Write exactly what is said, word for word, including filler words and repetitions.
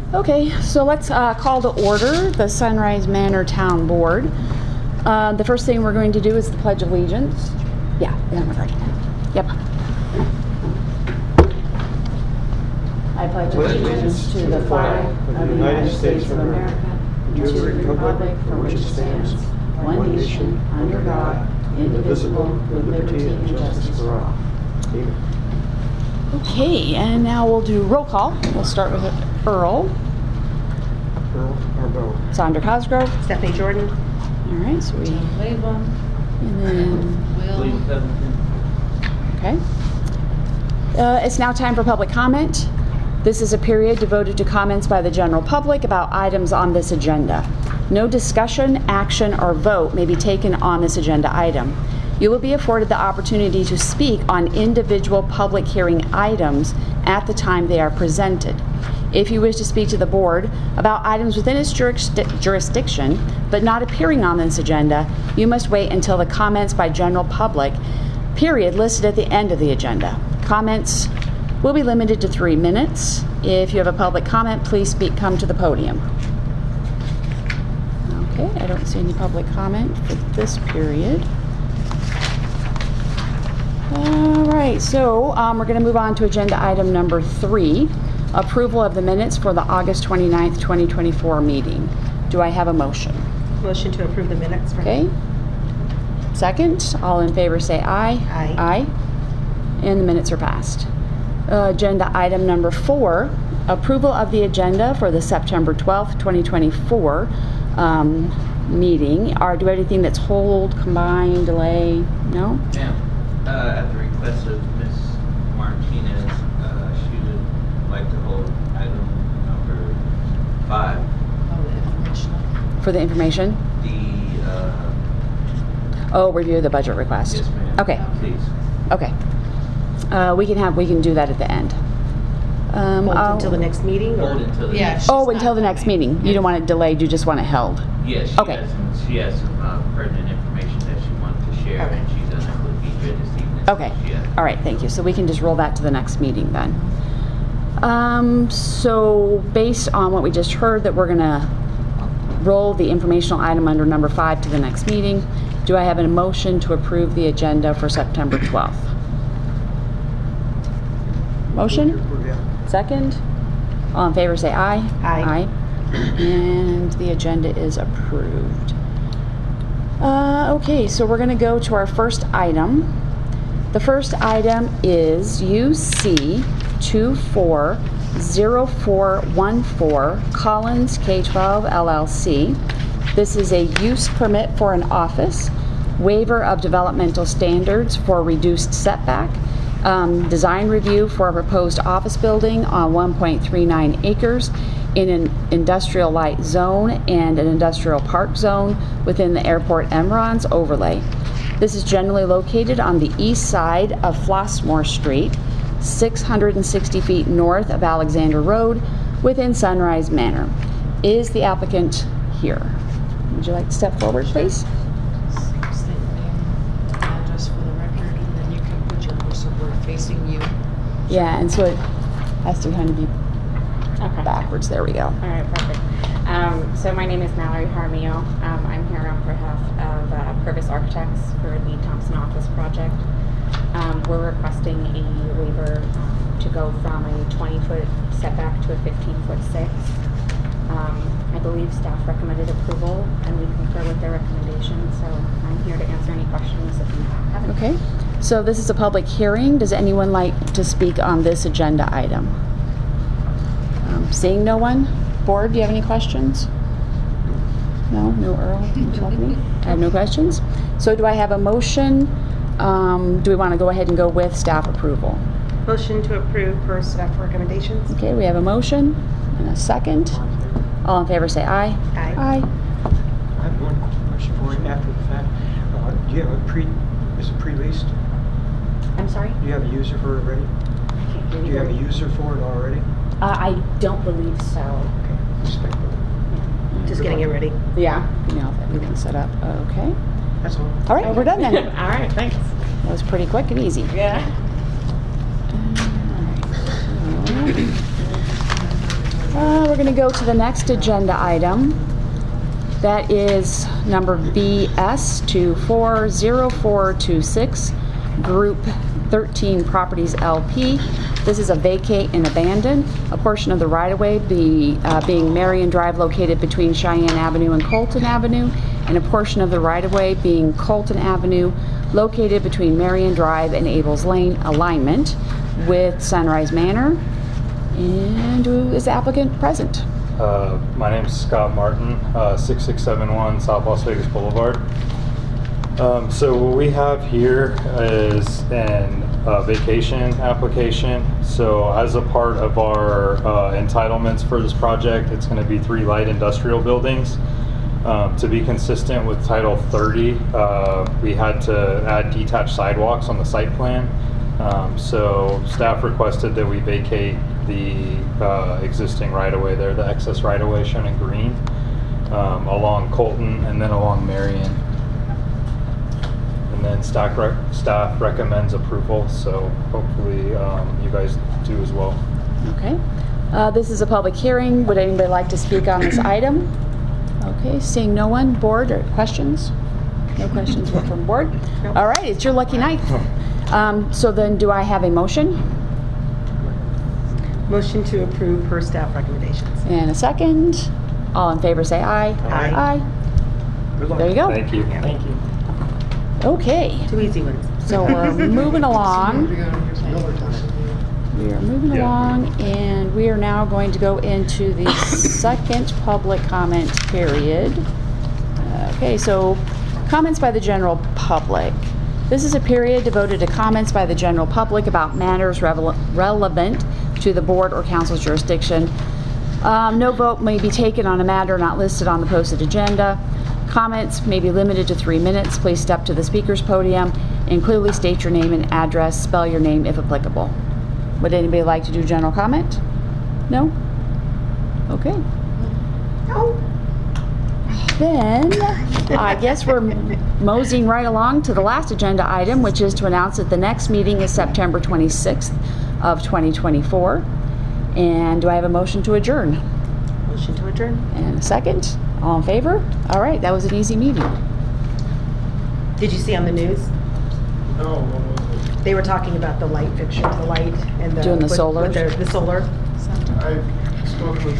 Okay, so let's uh, call to order the Sunrise Manor Town Board. Uh, the first thing we're going to do is the Pledge of Allegiance. Yeah, yeah, we're ready. Yep. I pledge allegiance to the flag of the United States of America and to the republic for which it stands, one nation, under God, indivisible, with liberty and justice for all. Amen. Okay, and now we'll do roll call. We'll start with Earl. Earl Arbo. Sandra Cosgrove. Stephanie Jordan. All right, so we... And then... Will. Okay. Uh, it's now time for public comment. This is a period devoted to comments by the general public about items on this agenda. No discussion, action, or vote may be taken on this agenda item. You will be afforded the opportunity to speak on individual public hearing items at the time they are presented. If you wish to speak to the board about items within its jurisdi- jurisdiction, but not appearing on this agenda, you must wait until the comments by general public period listed at the end of the agenda. Comments will be limited to three minutes. If you have a public comment, please speak, come to the podium. Okay, I don't see any public comment for this period. All right, so um, we're going to move on to agenda item number three, approval of the minutes for the August twenty-ninth, twenty twenty-four meeting. Do I have a motion? Motion to approve the minutes. For Okay. Second, all in favor say aye. Aye. Aye. And the minutes are passed. Uh, agenda item number four, approval of the agenda for the September twelfth, twenty twenty-four um, meeting. Are, do anything that's hold, combine, delay? No? Yeah. Uh, at the request of Miz Martinez, uh, she would like to hold item number five. Oh, the informational. For the information? The, uh... Oh, review of the budget request. Yes, ma'am. Okay. Please. Okay. Uh, we can have, we can do that at the end. Um, Hold I'll- until the next meeting? Or? Hold until the... Yeah, she's Oh, not until the next coming. meeting. You don't want it delayed, you just want it held. Yes, she Okay. has some, she has some uh, pertinent information that she wanted to share, Okay. and she's unable to be here this evening. Okay. So she has- All right, thank you. So we can just roll that to the next meeting then. Um, so based on what we just heard, that we're gonna roll the informational item under number five to the next meeting, do I have a motion to approve the agenda for September twelfth? Motion? Yeah. Second? All in favor say aye. Aye. Aye. And the agenda is approved. Uh, okay, so we're going to go to our first item. The first item is U C two four zero four one four Collins K twelve L L C. This is a use permit for an office, waiver of developmental standards for reduced setback, um, design review for a proposed office building on one point three nine acres in an industrial light zone and an industrial park zone within the airport Emerons overlay. This is generally located on the east side of Flossmoor Street, six hundred sixty feet north of Alexander Road, within Sunrise Manor. Is the applicant here? Would you like to step forward, please? State name and address for the record, and then you can put your cursor word facing you. Yeah, and so it has to kind of be Okay. backwards. There we go. All right, perfect. Um, so my name is Mallory Jaramillo. Um, I'm here on behalf of uh, Purvis Architects for the Thompson Office project. Um, we're requesting a waiver um, to go from a twenty foot setback to a fifteen foot six. Um, I believe staff recommended approval, and we concur with their recommendation. So I'm here to answer any questions if you have any. Okay. So this is a public hearing. Does anyone like to speak on this agenda item? Um, seeing no one, board, do you have any questions? No, no Earl, no Stephanie? I have no questions. So do I have a motion? Um, do we want to go ahead and go with staff approval? Motion to approve per staff recommendations. Okay, we have a motion and a second. All in favor say aye. Aye. Aye. I have one question for you after the fact. Uh, do you have a pre, is it pre-leased? I'm sorry? Do you have a user for it already? I can't hear Do you have a very- user for it already? Uh, I don't believe so. Okay, respect that. Just getting it ready. Yeah, you know, everything's set up. Okay. That's all. All right, we're done then. All right, thanks. That was pretty quick and easy. Yeah. Uh, we're going to go to the next agenda item. That is number B S two four zero four two six, Group thirteen Properties L P. This is a vacate and abandon. A portion of the right-of-way be, uh, being Marion Drive located between Cheyenne Avenue and Colton Avenue, and a portion of the right-of-way being Colton Avenue located between Marion Drive and Abels Lane alignment with Sunrise Manor. And who is the applicant present? Uh, my name's Scott Martin, uh, six six seven one South Las Vegas Boulevard. Um, so what we have here is an uh, vacation application. So as a part of our uh, entitlements for this project, it's going to be three light industrial buildings. Um, to be consistent with Title thirty, uh, we had to add detached sidewalks on the site plan. Um, so staff requested that we vacate the uh, existing right-of-way there, the excess right-of-way shown in green, um, along Colton and then along Marion. And then staff, rec staff recommends approval, so hopefully um, you guys do as well. Okay. Uh, this is a public hearing. Would anybody like to speak on this item? Okay, seeing no one. Board, or questions? No questions from board? Nope. All right, it's your lucky night. Um, so then do I have a motion? Motion to approve per staff recommendations. And a second. All in favor say aye. Aye. Aye. Good luck. There you go. Thank you. Yeah. Thank you. Okay, Two easy ones. so we're moving along. We are moving Yeah. along, and we are now going to go into the second public comment period. Okay, so comments by the general public. This is a period devoted to comments by the general public about matters revel- relevant to the board or council's jurisdiction. Um, no vote may be taken on a matter not listed on the posted agenda. Comments may be limited to three minutes. Please step to the speaker's podium and clearly state your name and address. Spell your name if applicable. Would anybody like to do general comment? No? Okay. No. Then, I guess we're moseying right along to the last agenda item, which is to announce that the next meeting is September twenty-sixth of twenty twenty-four. And do I have a motion to adjourn? Motion to adjourn. And a second? All in favor? All right, that was an easy meeting. Did you see on the news? No, what was it? They were talking about the light fixture, the light and the. Doing the with- solar? With the, the solar. Something. I've spoken with